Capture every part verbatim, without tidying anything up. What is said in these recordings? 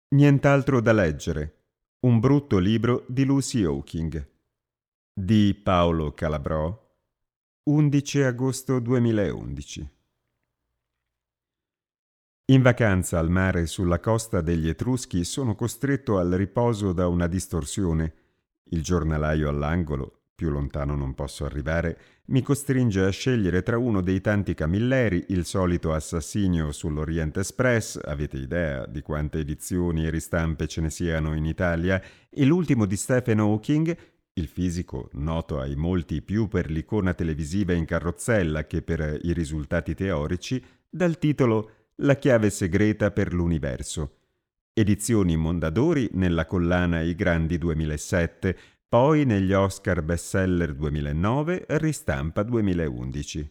Nient'altro da leggere. Un brutto libro di Lucy Hawking. Di Paolo Calabrò. undici agosto duemilaundici. In vacanza al mare sulla costa degli Etruschi sono costretto al riposo da una distorsione. Il giornalaio all'angolo, più lontano non posso arrivare, mi costringe a scegliere tra uno dei tanti Camilleri, il solito assassinio sull'Orient Express, avete idea di quante edizioni e ristampe ce ne siano in Italia, e l'ultimo di Stephen Hawking, il fisico noto ai molti più per l'icona televisiva in carrozzella che per i risultati teorici, dal titolo La chiave segreta per l'universo. Edizioni Mondadori nella collana I Grandi duemilasette, poi negli Oscar Bestseller duemilanove, ristampa duemilaundici.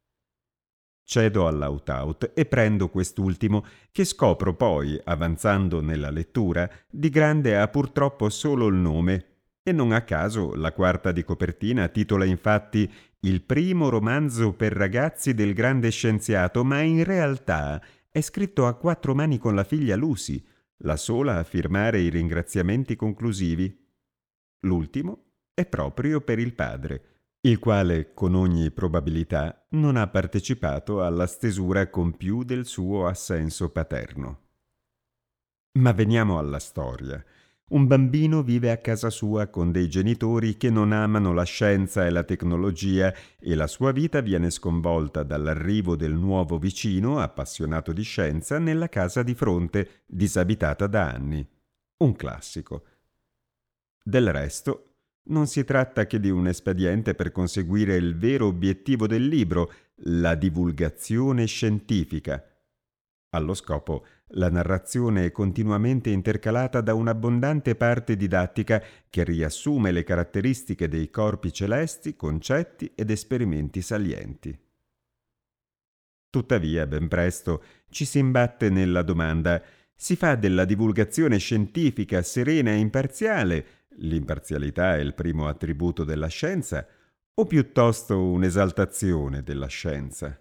Cedo all'out-out e prendo quest'ultimo, che scopro poi, avanzando nella lettura, di grande ha purtroppo solo il nome, e non a caso la quarta di copertina titola infatti «Il primo romanzo per ragazzi del grande scienziato», ma in realtà è scritto a quattro mani con la figlia Lucy, la sola a firmare i ringraziamenti conclusivi. L'ultimo è proprio per il padre, il quale con ogni probabilità non ha partecipato alla stesura con più del suo assenso paterno. Ma veniamo alla storia. Un bambino vive a casa sua con dei genitori che non amano la scienza e la tecnologia e la sua vita viene sconvolta dall'arrivo del nuovo vicino, appassionato di scienza, nella casa di fronte, disabitata da anni. Un classico. Del resto, non si tratta che di un espediente per conseguire il vero obiettivo del libro, la divulgazione scientifica. Allo scopo, la narrazione è continuamente intercalata da un'abbondante parte didattica che riassume le caratteristiche dei corpi celesti, concetti ed esperimenti salienti. Tuttavia, ben presto ci si imbatte nella domanda: si fa della divulgazione scientifica serena e imparziale, l'imparzialità è il primo attributo della scienza, o piuttosto un'esaltazione della scienza?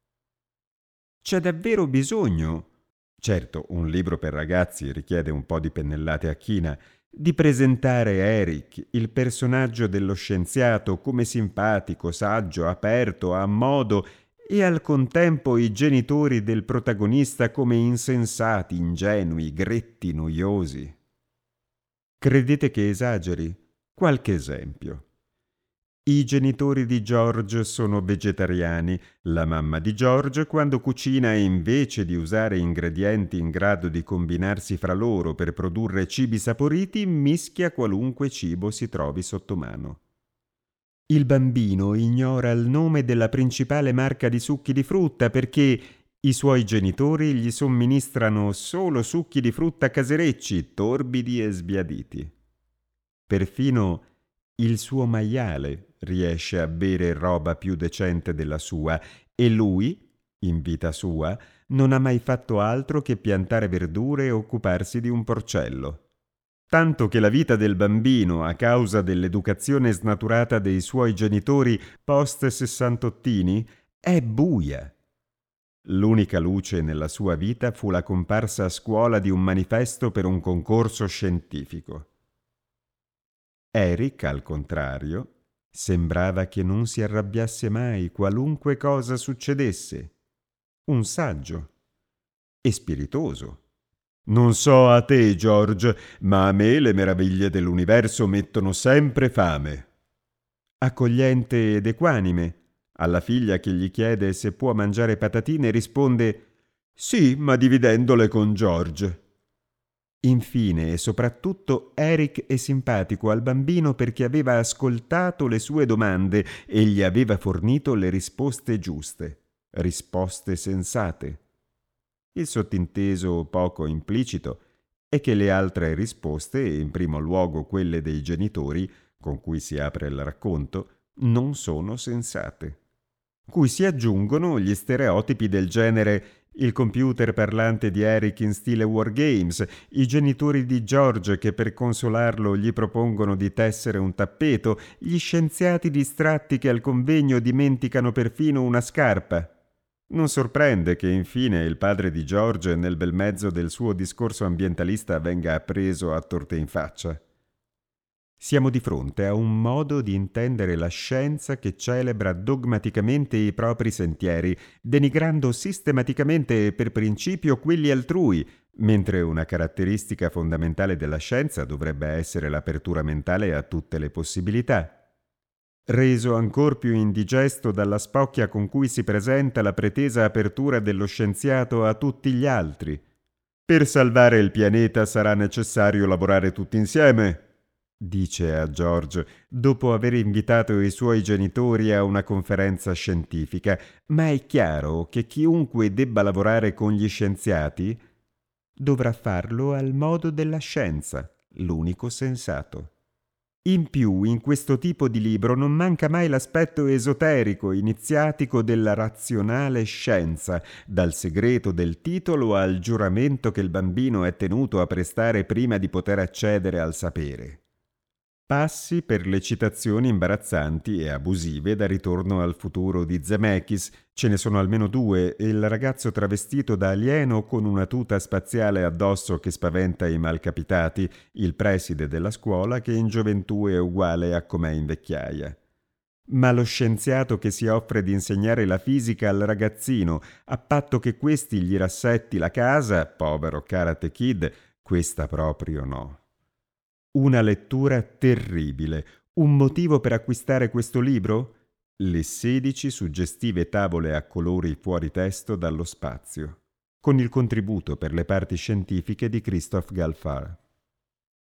C'è davvero bisogno, certo un libro per ragazzi richiede un po' di pennellate a china, di presentare Eric, il personaggio dello scienziato, come simpatico, saggio, aperto, a modo, e al contempo i genitori del protagonista come insensati, ingenui, gretti, noiosi. Credete che esageri? Qualche esempio. I genitori di George sono vegetariani. La mamma di George, quando cucina, invece di usare ingredienti in grado di combinarsi fra loro per produrre cibi saporiti, mischia qualunque cibo si trovi sotto mano. Il bambino ignora il nome della principale marca di succhi di frutta perché i suoi genitori gli somministrano solo succhi di frutta caserecci, torbidi e sbiaditi. Perfino il suo maiale riesce a bere roba più decente della sua e lui, in vita sua, non ha mai fatto altro che piantare verdure e occuparsi di un porcello. Tanto che la vita del bambino, a causa dell'educazione snaturata dei suoi genitori post-sessantottini, è buia. L'unica luce nella sua vita fu la comparsa a scuola di un manifesto per un concorso scientifico. Eric, al contrario, sembrava che non si arrabbiasse mai qualunque cosa succedesse. Un saggio e spiritoso. Non so a te, George, ma a me le meraviglie dell'universo mettono sempre fame. Accogliente ed equanime. Alla figlia che gli chiede se può mangiare patatine risponde «Sì, ma dividendole con George». Infine e soprattutto Eric è simpatico al bambino perché aveva ascoltato le sue domande e gli aveva fornito le risposte giuste, risposte sensate. Il sottinteso poco implicito è che le altre risposte, in primo luogo quelle dei genitori, con cui si apre il racconto, non sono sensate. Cui si aggiungono gli stereotipi del genere il computer parlante di Eric in stile Wargames, i genitori di George che per consolarlo gli propongono di tessere un tappeto, gli scienziati distratti che al convegno dimenticano perfino una scarpa. Non sorprende che infine il padre di George, nel bel mezzo del suo discorso ambientalista, venga preso a torte in faccia. Siamo di fronte a un modo di intendere la scienza che celebra dogmaticamente i propri sentieri, denigrando sistematicamente per principio quelli altrui, mentre una caratteristica fondamentale della scienza dovrebbe essere l'apertura mentale a tutte le possibilità. Reso ancor più indigesto dalla spocchia con cui si presenta la pretesa apertura dello scienziato a tutti gli altri. Per salvare il pianeta sarà necessario lavorare tutti insieme, dice a George, dopo aver invitato i suoi genitori a una conferenza scientifica, ma è chiaro che chiunque debba lavorare con gli scienziati dovrà farlo al modo della scienza, l'unico sensato. In più, in questo tipo di libro non manca mai l'aspetto esoterico, iniziatico della razionale scienza, dal segreto del titolo al giuramento che il bambino è tenuto a prestare prima di poter accedere al sapere. Passi per le citazioni imbarazzanti e abusive da Ritorno al futuro di Zemeckis. Ce ne sono almeno due, e il ragazzo travestito da alieno con una tuta spaziale addosso che spaventa i malcapitati, il preside della scuola che in gioventù è uguale a com'è in vecchiaia. Ma lo scienziato che si offre di insegnare la fisica al ragazzino, a patto che questi gli rassetti la casa, povero Karate Kid, questa proprio no. Una lettura terribile. Un motivo per acquistare questo libro? Le sedici suggestive tavole a colori fuori testo dallo spazio, con il contributo per le parti scientifiche di Christophe Galfard.